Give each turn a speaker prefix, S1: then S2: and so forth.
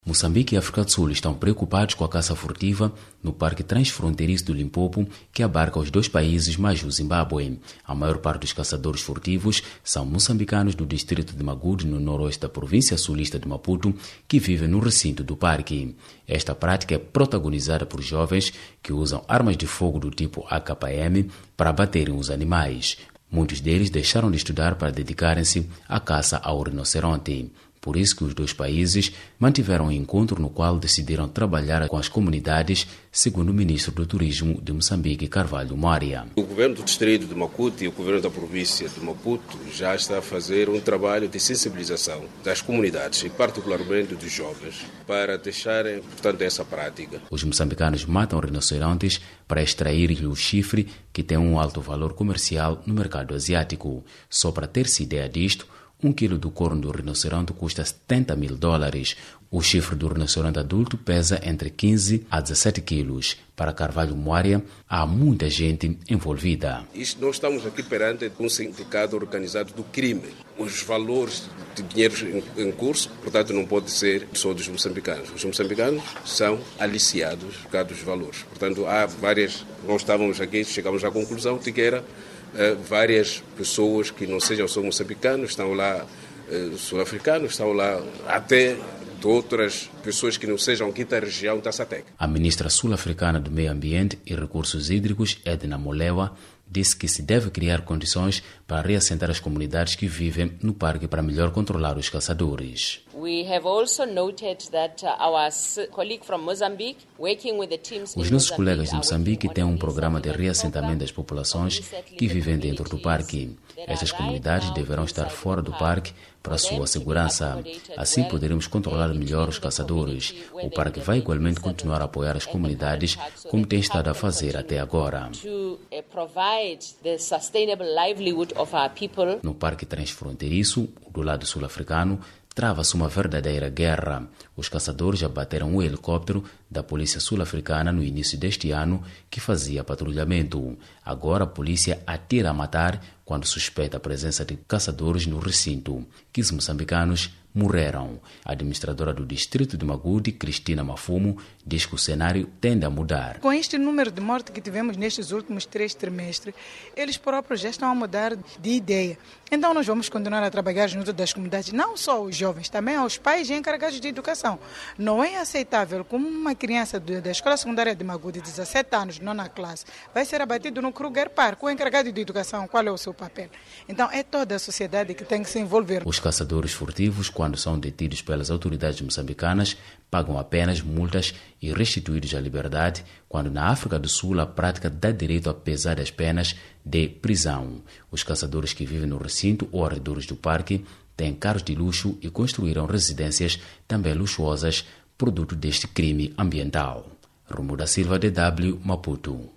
S1: Moçambique e África do Sul estão preocupados com a caça furtiva no Parque Transfronteiriço do Limpopo, que abarca os dois países mais o Zimbábue. A maior parte dos caçadores furtivos são moçambicanos do distrito de Magude, no noroeste da província sulista de Maputo, que vivem no recinto do parque. Esta prática é protagonizada por jovens que usam armas de fogo do tipo AKM para abaterem os animais. Muitos deles deixaram de estudar para dedicarem-se à caça ao rinoceronte. Por isso que os dois países mantiveram um encontro no qual decidiram trabalhar com as comunidades, segundo o ministro do Turismo de Moçambique, Carvalho Moria.
S2: O governo do distrito de Maputo e o governo da província de Maputo já está a fazer um trabalho de sensibilização das comunidades, e particularmente dos jovens, para deixarem, portanto, essa prática.
S1: Os moçambicanos matam rinocerontes para extrair-lhe o chifre, que tem um alto valor comercial no mercado asiático. Só para ter-se ideia disto, 1 quilo do corno do rinoceronte custa $70.000. O chifre do rinoceronte adulto pesa entre 15 a 17 quilos. Para Carvalho Moria, há muita gente envolvida.
S2: Nós estamos aqui perante um sindicato organizado do crime. Os valores de dinheiro em curso, portanto, não pode ser só dos moçambicanos. Os moçambicanos são aliciados por causa dos valores. Portanto, há várias... Nós estávamos aqui, chegamos à conclusão de que era várias pessoas que não sejam só moçambicanos, estão lá sul-africanos, estão lá até de outras pessoas que não sejam aqui da região da SATEC.
S1: A ministra sul-africana do Meio Ambiente e Recursos Hídricos, Edna Molewa, disse que se deve criar condições para reassentar as comunidades que vivem no parque para melhor controlar os caçadores. Os nossos colegas de Moçambique têm um programa de reassentamento das populações que vivem dentro do parque. Estas comunidades deverão estar fora do parque para a sua segurança. Assim poderemos controlar melhor os caçadores. O parque vai igualmente continuar a apoiar as comunidades como tem estado a fazer até agora. No parque transfronteiriço, do lado sul-africano, trava-se uma verdadeira guerra. Os caçadores abateram um helicóptero da polícia sul-africana no início deste ano que fazia patrulhamento. Agora a polícia atira a matar quando suspeita a presença de caçadores no recinto. 15 moçambicanos morreram. A administradora do distrito de Magude, Cristina Mafumo, diz que o cenário tende a mudar.
S3: Com este número de mortes que tivemos nestes últimos 3 trimestres, eles próprios já estão a mudar de ideia. Então nós vamos continuar a trabalhar junto das comunidades, não só os jovens, também aos pais e encarregados de educação. Não é aceitável como uma criança da escola secundária de Magude, de 17 anos, nona classe, vai ser abatido no Kruger Park. O encarregado de educação, qual é o seu papel? Então é toda a sociedade que tem que se envolver.
S1: Os caçadores furtivos, quando são detidos pelas autoridades moçambicanas, pagam apenas multas e restituídos à liberdade, quando na África do Sul a prática dá direito a pesadas penas de prisão. Os caçadores que vivem no recinto ou arredores do parque têm carros de luxo e construíram residências também luxuosas, produto deste crime ambiental. Romualdo da Silva, DW, Maputo.